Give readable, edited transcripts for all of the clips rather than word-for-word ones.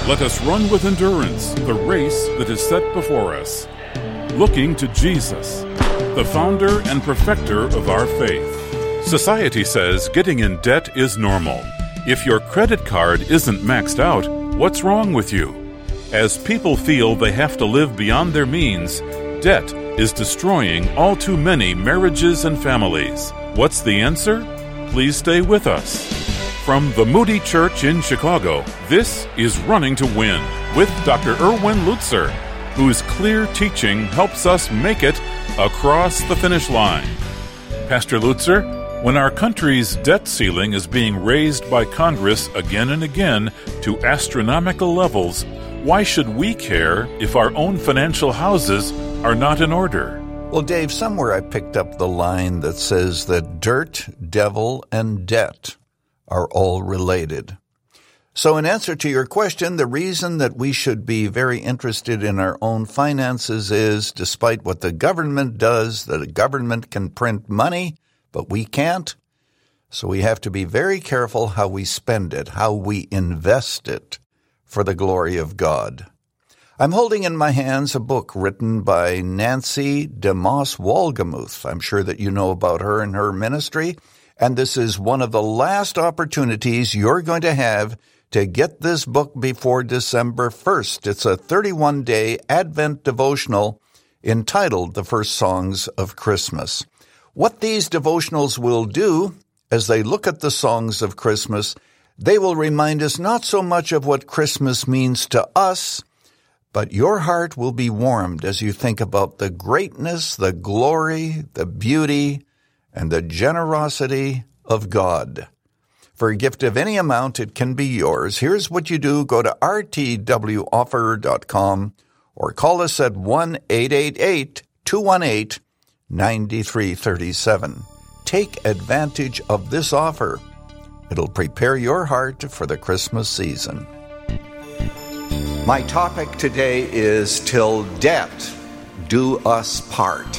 Let us run with endurance the race that is set before us, looking to Jesus, the founder and perfecter of our faith. Society says getting in debt is normal. If your credit card isn't maxed out, what's wrong with you? As people feel they have to live beyond their means, debt is destroying all too many marriages and families. What's the answer? Please stay with us. From the Moody Church in Chicago, this is Running to Win with Dr. Erwin Lutzer, whose clear teaching helps us make it across the finish line. Pastor Lutzer, when our country's debt ceiling is being raised by Congress again and again to astronomical levels, why should we care if our own financial houses are not in order? Well, Dave, somewhere I picked up the line that says that dirt, devil, and debt are all related. So in answer to your question, the reason that we should be very interested in our own finances is, despite what the government does, that the government can print money, but we can't. So we have to be very careful how we spend it, how we invest it for the glory of God. I'm holding in my hands a book written by Nancy DeMoss Wolgemuth. I'm sure that you know about her and her ministry, and this is one of the last opportunities you're going to have to get this book before December 1st. It's a 31-day Advent devotional entitled The First Songs of Christmas. What these devotionals will do, as they look at the songs of Christmas, they will remind us not so much of what Christmas means to us, but your heart will be warmed as you think about the greatness, the glory, the beauty, and the generosity of God. For a gift of any amount, it can be yours. Here's what you do. Go to rtwoffer.com or call us at 1-888-218-9337. Take advantage of this offer. It'll prepare your heart for the Christmas season. My topic today is Till Death Do Us Part.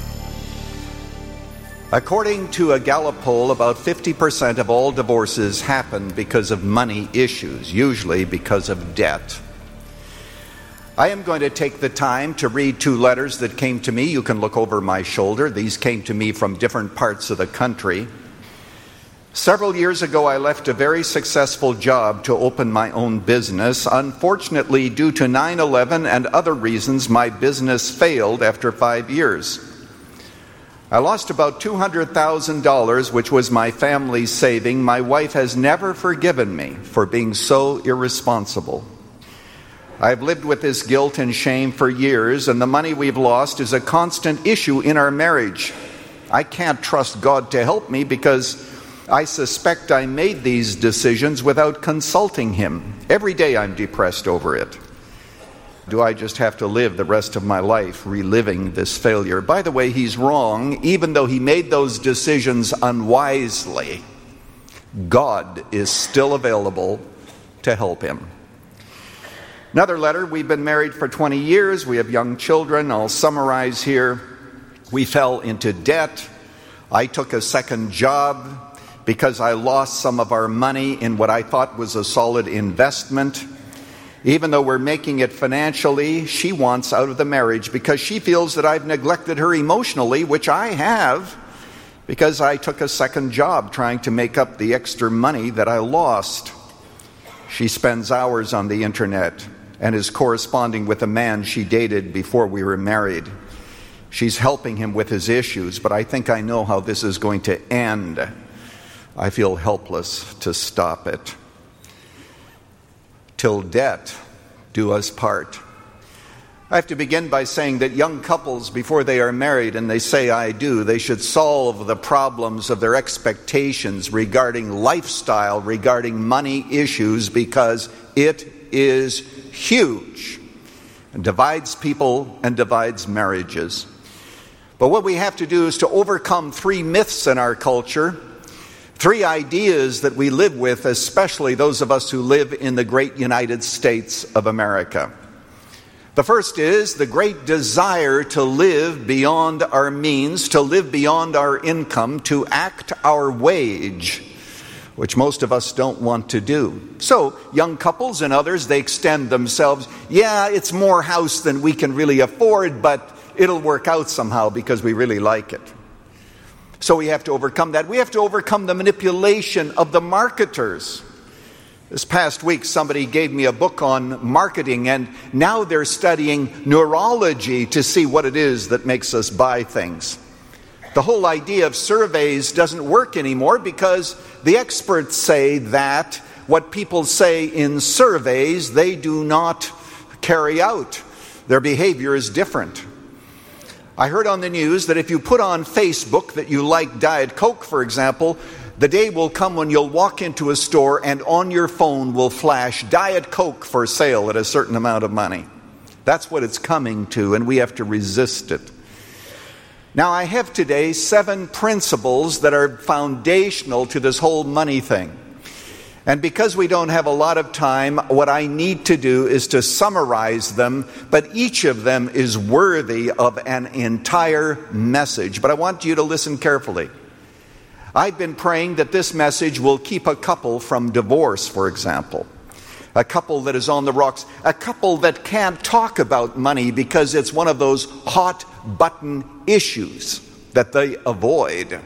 According to a Gallup poll, about 50% of all divorces happen because of money issues, usually because of debt. I am going to take the time to read 2 letters that came to me. You can look over my shoulder. These came to me from different parts of the country. Several years ago, I left a very successful job to open my own business. Unfortunately, due to 9/11 and other reasons, my business failed after 5 years. I lost about $200,000, which was my family's saving. My wife has never forgiven me for being so irresponsible. I've lived with this guilt and shame for years, and the money we've lost is a constant issue in our marriage. I can't trust God to help me because I suspect I made these decisions without consulting Him. Every day I'm depressed over it. Do I just have to live the rest of my life reliving this failure? By the way, he's wrong. Even though he made those decisions unwisely, God is still available to help him. Another letter, we've been married for 20 years. We have young children. I'll summarize here. We fell into debt. I took a second job because I lost some of our money in what I thought was a solid investment. Even though we're making it financially, she wants out of the marriage because she feels that I've neglected her emotionally, which I have, because I took a second job trying to make up the extra money that I lost. She spends hours on the internet and is corresponding with a man she dated before we were married. She's helping him with his issues, but I think I know how this is going to end. I feel helpless to stop it. Till death do us part. I have to begin by saying that young couples, before they are married and they say I do, they should solve the problems of their expectations regarding lifestyle, regarding money issues, because it is huge and divides people and divides marriages. But what we have to do is to overcome 3 myths in our culture, 3 ideas that we live with, especially those of us who live in the great United States of America. The first is the great desire to live beyond our means, to live beyond our income, to act our wage. which most of us don't want to do. So young couples and others, they extend themselves. Yeah, it's more house than we can really afford, but it'll work out somehow because we really like it. So we have to overcome that. We have to overcome the manipulation of the marketers. This past week, somebody gave me a book on marketing, and now they're studying neurology to see what it is that makes us buy things. The whole idea of surveys doesn't work anymore because the experts say that what people say in surveys, they do not carry out. Their behavior is different. I heard on the news that if you put on Facebook that you like Diet Coke, for example, the day will come when you'll walk into a store and on your phone will flash Diet Coke for sale at a certain amount of money. That's what it's coming to, and we have to resist it. Now, I have today 7 principles that are foundational to this whole money thing. And because we don't have a lot of time, what I need to do is to summarize them, but each of them is worthy of an entire message. But I want you to listen carefully. I've been praying that this message will keep a couple from divorce, for example. A couple that is on the rocks. A couple that can't talk about money because it's one of those hot button issues that they avoid.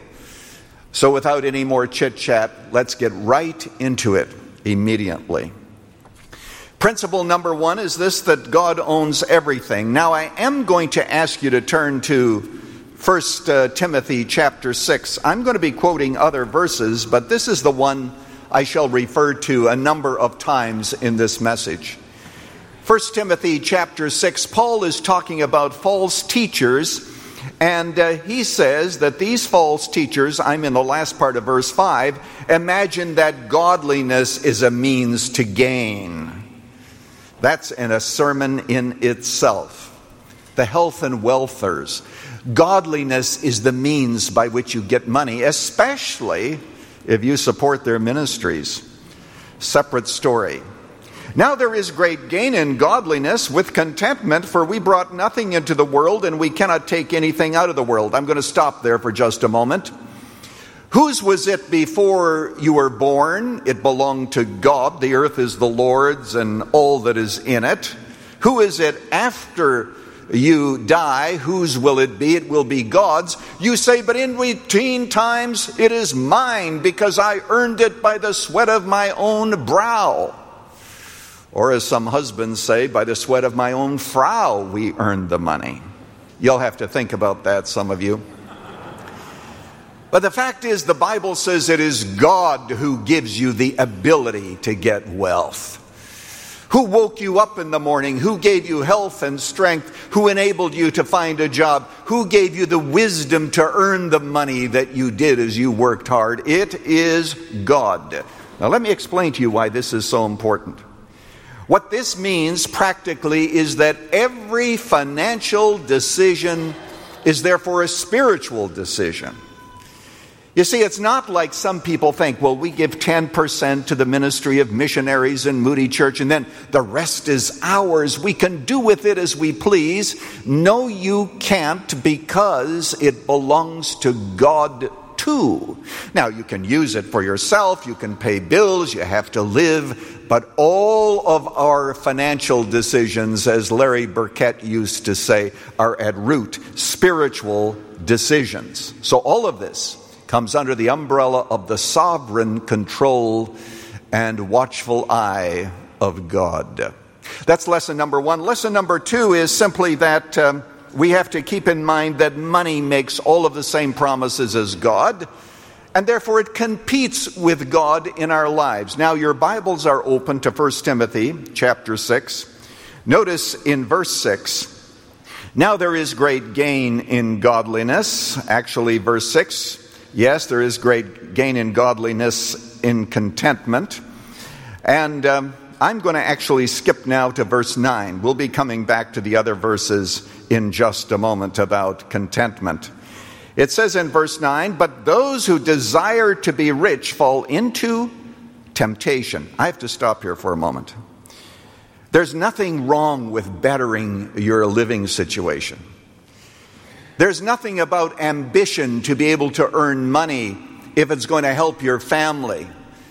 So without any more chit-chat, let's get right into it immediately. Principle number 1 is this, that God owns everything. Now I am going to ask you to turn to 1 Timothy chapter 6. I'm going to be quoting other verses, but this is the one I shall refer to a number of times in this message. 1 Timothy chapter 6, Paul is talking about false teachers, and he says that these false teachers, I'm in the last part of verse 5, imagine that godliness is a means to gain. That's in a sermon in itself. The health and welfares. Godliness is the means by which you get money, especially if you support their ministries. Separate story. Now there is great gain in godliness with contentment, for we brought nothing into the world, and we cannot take anything out of the world. I'm going to stop there for just a moment. Whose was it before you were born? It belonged to God. The earth is the Lord's and all that is in it. Who is it after you die? Whose will it be? It will be God's. You say, but in between times it is mine, because I earned it by the sweat of my own brow. Or as some husbands say, by the sweat of my own frow we earned the money. You'll have to think about that, some of you. But the fact is, the Bible says it is God who gives you the ability to get wealth. Who woke you up in the morning? Who gave you health and strength? Who enabled you to find a job? Who gave you the wisdom to earn the money that you did as you worked hard? It is God. Now let me explain to you why this is so important. What this means practically is that every financial decision is therefore a spiritual decision. You see, it's not like some people think, well, we give 10% to the ministry of missionaries in Moody Church, and then the rest is ours. We can do with it as we please. No, you can't, because it belongs to God too. Now, you can use it for yourself, you can pay bills, you have to live, but all of our financial decisions, as Larry Burkett used to say, are at root spiritual decisions. So all of this comes under the umbrella of the sovereign control and watchful eye of God. That's lesson number 1. Lesson number 2 is simply that we have to keep in mind that money makes all of the same promises as God, and therefore it competes with God in our lives. Now your Bibles are open to 1 Timothy chapter 6. Notice in verse 6, now there is great gain in godliness. Actually, verse 6, yes, there is great gain in godliness in contentment. And I'm going to actually skip now to verse 9. We'll be coming back to the other verses in just a moment about contentment. It says in verse 9, but those who desire to be rich fall into temptation. I have to stop here for a moment. There's nothing wrong with bettering your living situation. There's nothing about ambition to be able to earn money if it's going to help your family.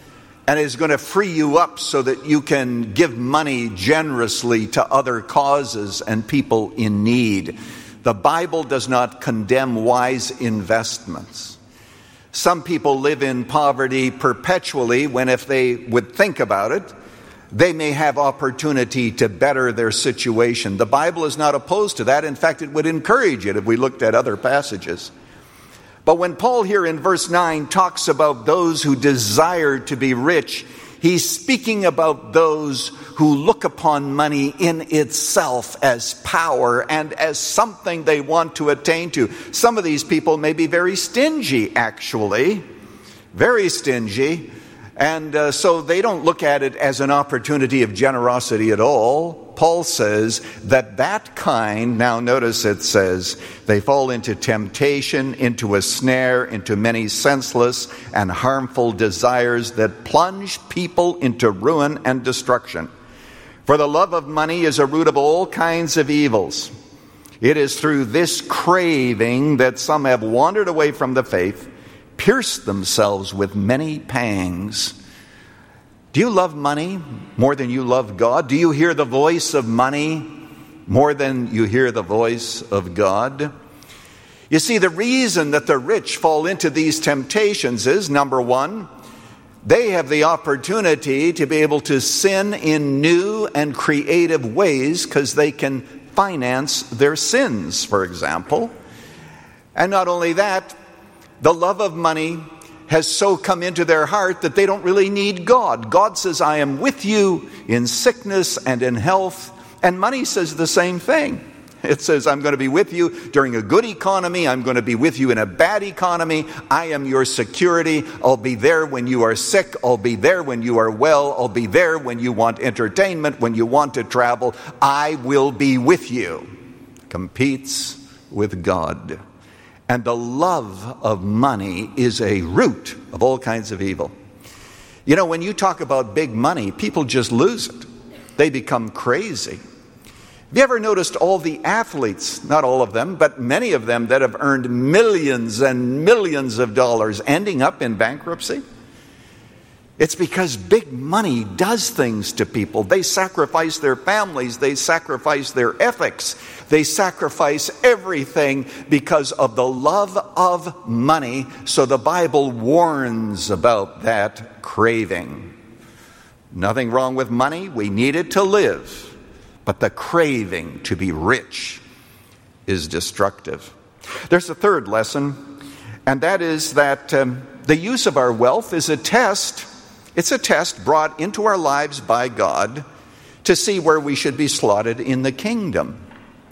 and is going to free you up so that you can give money generously to other causes and people in need. The Bible does not condemn wise investments. Some people live in poverty perpetually when, if they would think about it, they may have opportunity to better their situation. The Bible is not opposed to that. In fact, it would encourage it if we looked at other passages. But when Paul here in verse 9 talks about those who desire to be rich, he's speaking about those who look upon money in itself as power and as something they want to attain to. Some of these people may be very stingy, actually, very stingy. And so they don't look at it as an opportunity of generosity at all. Paul says that kind, now notice it says, they fall into temptation, into a snare, into many senseless and harmful desires that plunge people into ruin and destruction. For the love of money is a root of all kinds of evils. It is through this craving that some have wandered away from the faith, pierced themselves with many pangs. Do you love money more than you love God? Do you hear the voice of money more than you hear the voice of God? You see, the reason that the rich fall into these temptations is, number one, they have the opportunity to be able to sin in new and creative ways because they can finance their sins, for example. And not only that, the love of money has so come into their heart that they don't really need God. God says, I am with you in sickness and in health. And money says the same thing. It says, I'm going to be with you during a good economy. I'm going to be with you in a bad economy. I am your security. I'll be there when you are sick. I'll be there when you are well. I'll be there when you want entertainment, when you want to travel. I will be with you. Competes with God. And the love of money is a root of all kinds of evil. You know, when you talk about big money, people just lose it. They become crazy. Have you ever noticed all the athletes, not all of them, but many of them that have earned millions and millions of dollars ending up in bankruptcy? It's because big money does things to people. They sacrifice their families. They sacrifice their ethics. They sacrifice everything because of the love of money. So the Bible warns about that craving. Nothing wrong with money. We need it to live. But the craving to be rich is destructive. There's a third lesson, and that is that the use of our wealth is a test. It's a test brought into our lives by God to see where we should be slotted in the kingdom.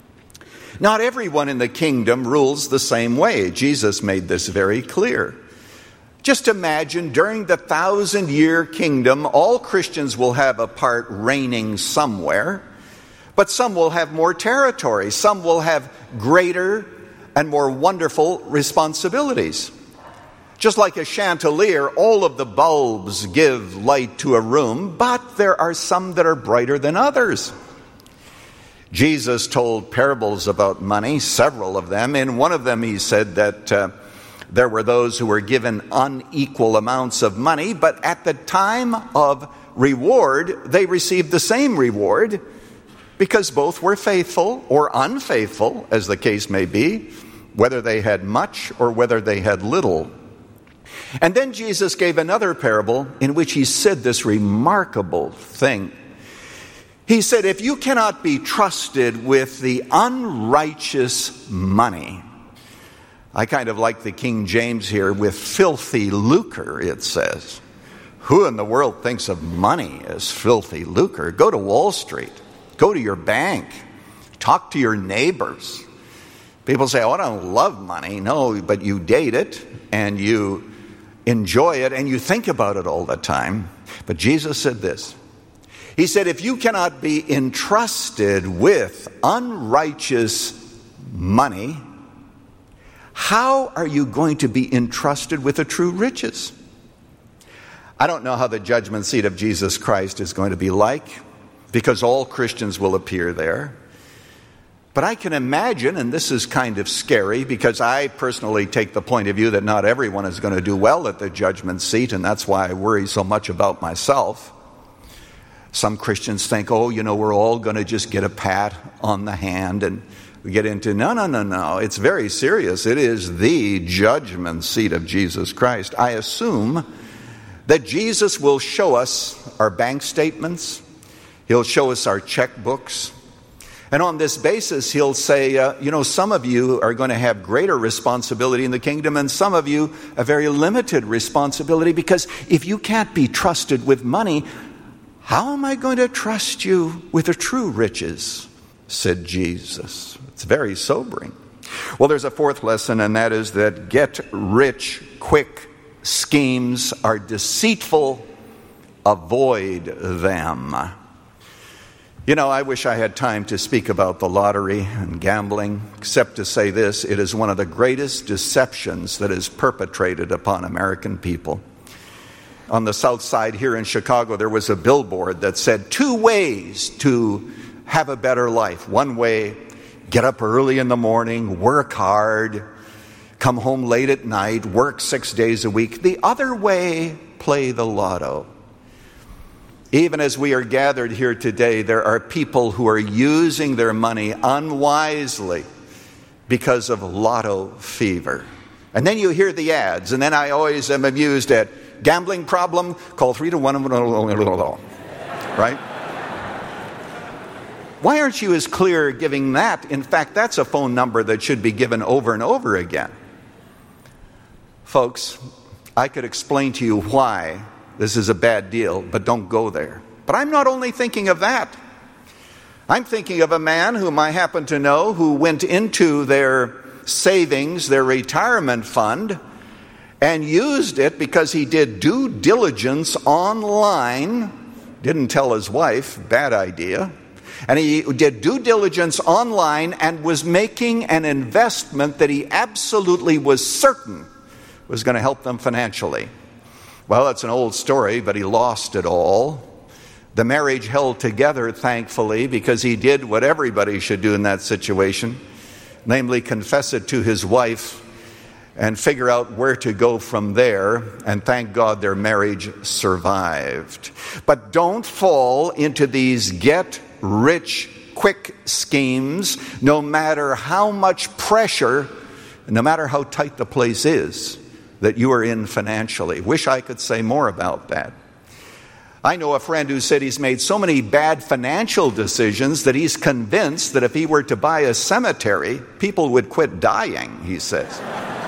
Not everyone in the kingdom rules the same way. Jesus made this very clear. Just imagine during the 1,000-year kingdom, all Christians will have a part reigning somewhere, but some will have more territory. Some will have greater and more wonderful responsibilities. Just like a chandelier, all of the bulbs give light to a room, but there are some that are brighter than others. Jesus told parables about money, several of them. In one of them, he said that there were those who were given unequal amounts of money, but at the time of reward, they received the same reward because both were faithful or unfaithful, as the case may be, whether they had much or whether they had little. And then Jesus gave another parable in which he said this remarkable thing. He said, if you cannot be trusted with the unrighteous money, I kind of like the King James here, with filthy lucre, it says. Who in the world thinks of money as filthy lucre? Go to Wall Street. Go to your bank. Talk to your neighbors. People say, oh, I don't love money. No, but you date it and you enjoy it and you think about it all the time. But Jesus said this. He said, if you cannot be entrusted with unrighteous money, how are you going to be entrusted with the true riches? I don't know how the judgment seat of Jesus Christ is going to be like, because all Christians will appear there. But I can imagine, and this is kind of scary, because I personally take the point of view that not everyone is going to do well at the judgment seat, and that's why I worry so much about myself. Some Christians think, we're all going to just get a pat on the hand, and we get into, no. It's very serious. It is the judgment seat of Jesus Christ. I assume that Jesus will show us our bank statements. He'll show us our checkbooks. And on this basis, he'll say, some of you are going to have greater responsibility in the kingdom, and some of you a very limited responsibility, because if you can't be trusted with money, how am I going to trust you with the true riches? Said Jesus. It's very sobering. Well, there's a fourth lesson, and that is that get-rich-quick schemes are deceitful. Avoid them. I wish I had time to speak about the lottery and gambling, except to say this: it is one of the greatest deceptions that is perpetrated upon American people. On the south side here in Chicago, there was a billboard that said 2 ways to have a better life. One way, get up early in the morning, work hard, come home late at night, work 6 days a week. The other way, play the lotto. Even as we are gathered here today, there are people who are using their money unwisely because of lotto fever. And then you hear the ads, and then I always am amused at gambling problem, call 3-1, right? Why aren't you as clear giving that? In fact, that's a phone number that should be given over and over again. Folks, I could explain to you why this is a bad deal, but don't go there. But I'm not only thinking of that. I'm thinking of a man whom I happen to know who went into their savings, their retirement fund, and used it because he did due diligence online. Didn't tell his wife, bad idea. And he did due diligence online and was making an investment that he absolutely was certain was going to help them financially. Well, that's an old story, but he lost it all. The marriage held together, thankfully, because he did what everybody should do in that situation, namely confess it to his wife and figure out where to go from there, and thank God their marriage survived. But don't fall into these get-rich-quick schemes, no matter how much pressure, no matter how tight the place is that you are in financially. Wish I could say more about that. I know a friend who said he's made so many bad financial decisions that he's convinced that if he were to buy a cemetery, people would quit dying, he says.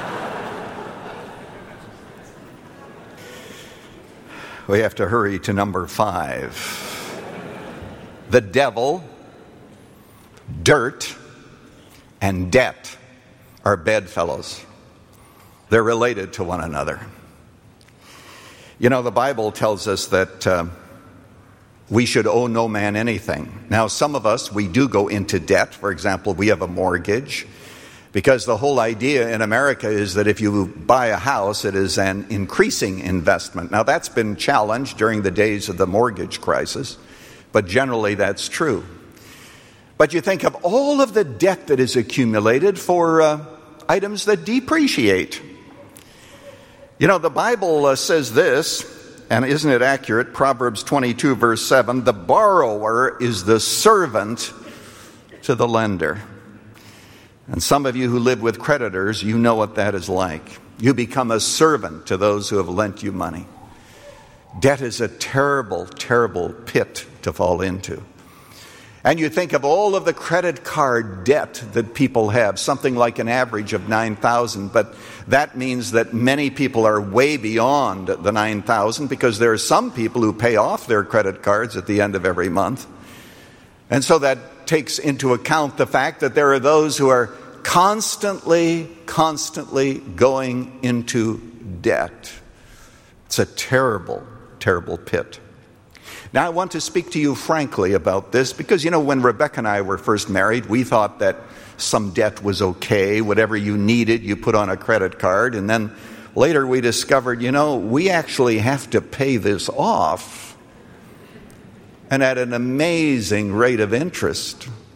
We have to hurry to number 5. The devil, dirt, and debt are bedfellows. They're related to one another. The Bible tells us that we should owe no man anything. Now, some of us, we do go into debt. For example, we have a mortgage, because the whole idea in America is that if you buy a house, it is an increasing investment. Now, that's been challenged during the days of the mortgage crisis, but generally that's true. But you think of all of the debt that is accumulated for items that depreciate. The Bible says this, and isn't it accurate? Proverbs 22, verse 7, the borrower is the servant to the lender. And some of you who live with creditors, you know what that is like. You become a servant to those who have lent you money. Debt is a terrible, terrible pit to fall into. And you think of all of the credit card debt that people have, something like an average of $9,000, but that means that many people are way beyond the $9,000, because there are some people who pay off their credit cards at the end of every month. And so that takes into account the fact that there are those who are constantly going into debt. It's a terrible, terrible pit. Now, I want to speak to you frankly about this, because, when Rebecca and I were first married, we thought that some debt was okay. Whatever you needed, you put on a credit card. And then later we discovered, we actually have to pay this off, and at an amazing rate of interest.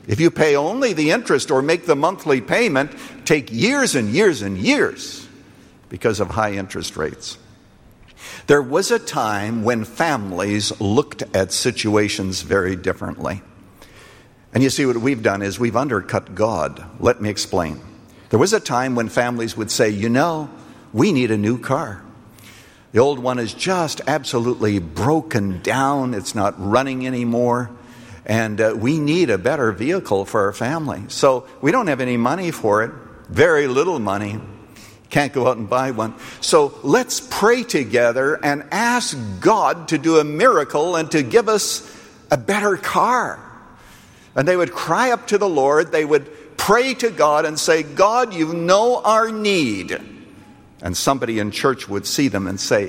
If you pay only the interest or make the monthly payment, take years and years and years because of high interest rates. There was a time when families looked at situations very differently. And you see, what we've done is we've undercut God. Let me explain. There was a time when families would say, we need a new car. The old one is just absolutely broken down. It's not running anymore. And we need a better vehicle for our family. So we don't have any money for it. Very little money. Can't go out and buy one. So let's pray together and ask God to do a miracle and to give us a better car. And they would cry up to the Lord. They would pray to God and say, God, you know our need. And somebody in church would see them and say,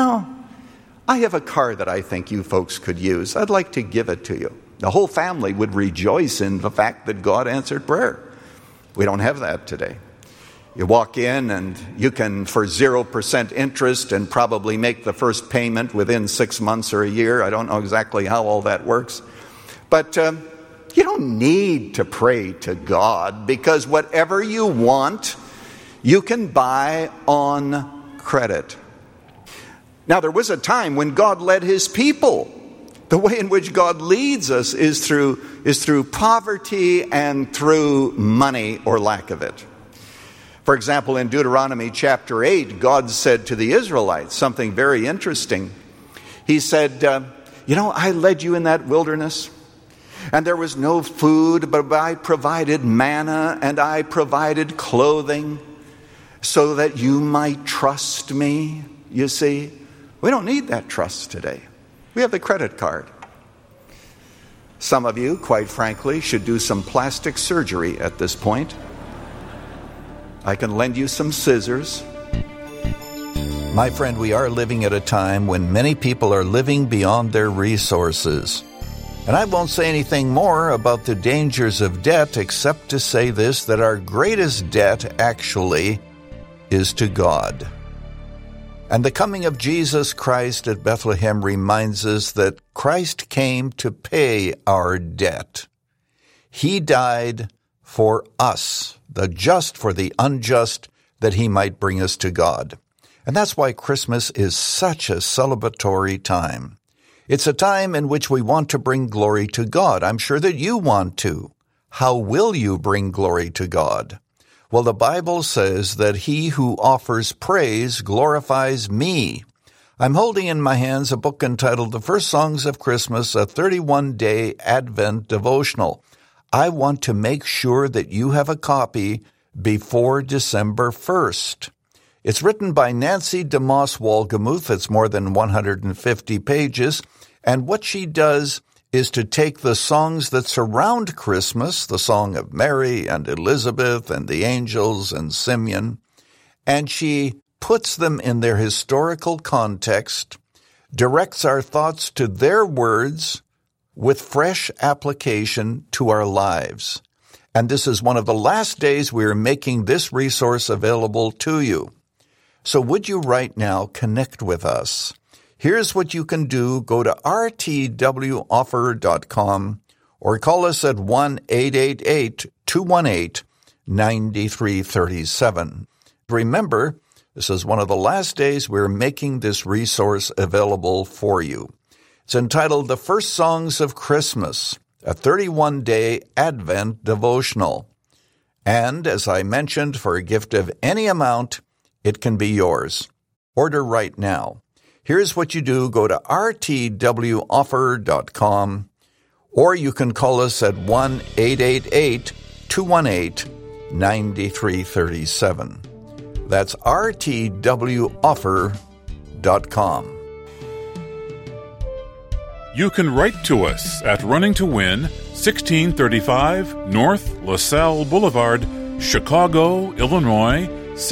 I have a car that I think you folks could use. I'd like to give it to you. The whole family would rejoice in the fact that God answered prayer. We don't have that today. You walk in and you can, for 0% interest, and probably make the first payment within 6 months or a year. I don't know exactly how all that works. But you don't need to pray to God, because whatever you want, you can buy on credit. Now, there was a time when God led his people. The way in which God leads us is through poverty and through money or lack of it. For example, in Deuteronomy chapter 8, God said to the Israelites something very interesting. He said, I led you in that wilderness, and there was no food, but I provided manna and I provided clothing so that you might trust me. You see, we don't need that trust today. We have the credit card. Some of you, quite frankly, should do some plastic surgery at this point. I can lend you some scissors. My friend, we are living at a time when many people are living beyond their resources. And I won't say anything more about the dangers of debt except to say this, that our greatest debt actually is to God. And the coming of Jesus Christ at Bethlehem reminds us that Christ came to pay our debt. He died for us, the just for the unjust, that he might bring us to God. And that's why Christmas is such a celebratory time. It's a time in which we want to bring glory to God. I'm sure that you want to. How will you bring glory to God? Well, the Bible says that he who offers praise glorifies me. I'm holding in my hands a book entitled The First Songs of Christmas, a 31-day Advent devotional. I want to make sure that you have a copy before December 1st. It's written by Nancy DeMoss Wolgemuth. It's more than 150 pages. And what she does is to take the songs that surround Christmas, the Song of Mary and Elizabeth and the angels and Simeon, and she puts them in their historical context, directs our thoughts to their words with fresh application to our lives. And this is one of the last days we are making this resource available to you. So would you right now connect with us? Here's what you can do. Go to rtwoffer.com or call us at 1-888-218-9337. Remember, this is one of the last days we're making this resource available for you. It's entitled The First Songs of Christmas, a 31-day Advent devotional. And, as I mentioned, for a gift of any amount, it can be yours. Order right now. Here's what you do. Go to rtwoffer.com, or you can call us at 1-888-218-9337. That's rtwoffer.com. You can write to us at Running to Win, 1635 North LaSalle Boulevard, Chicago, Illinois,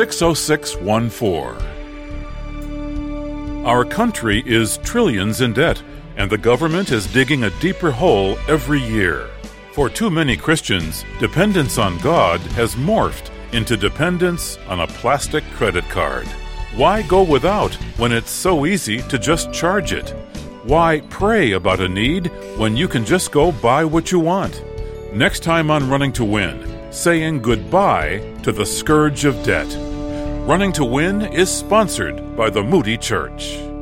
60614. Our country is trillions in debt, and the government is digging a deeper hole every year. For too many Christians, dependence on God has morphed into dependence on a plastic credit card. Why go without when it's so easy to just charge it? Why pray about a need when you can just go buy what you want? Next time on Running to Win, saying goodbye to the scourge of debt. Running to Win is sponsored by the Moody Church.